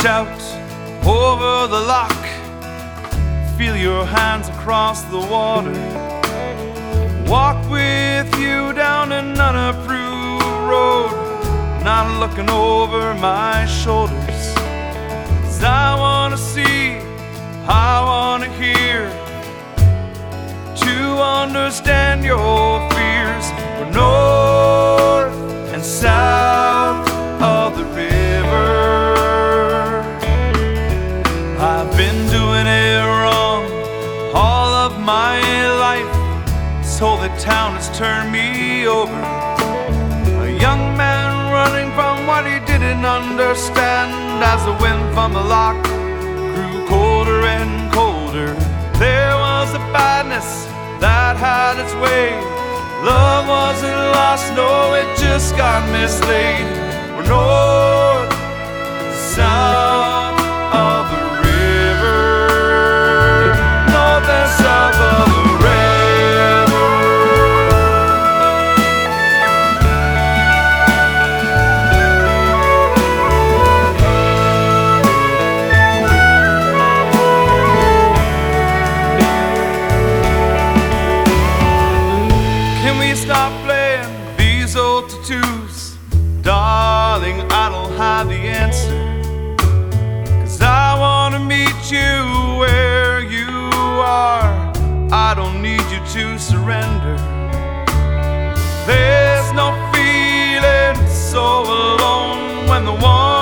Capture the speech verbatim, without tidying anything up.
Reach out over the lock, feel your hands across the water. Walk with you down an unapproved road, not looking over my shoulders. 'Cause I wanna see, I wanna hear, to understand your fears. We're north and south of the river. I've been doing it wrong all of my life. This whole town has turned me over. A young man running from what he didn't understand. As the wind from the lock grew colder and colder, there was a badness that had its way. Love wasn't lost, no, it just got mislaid. We're north, south of the river, north and south of the river. Can we stop playing these old tattoos? Darling, I don't have the answer. 'Cause I wanna meet you where you are. I don't need you to surrender. There's no feeling so alone when the one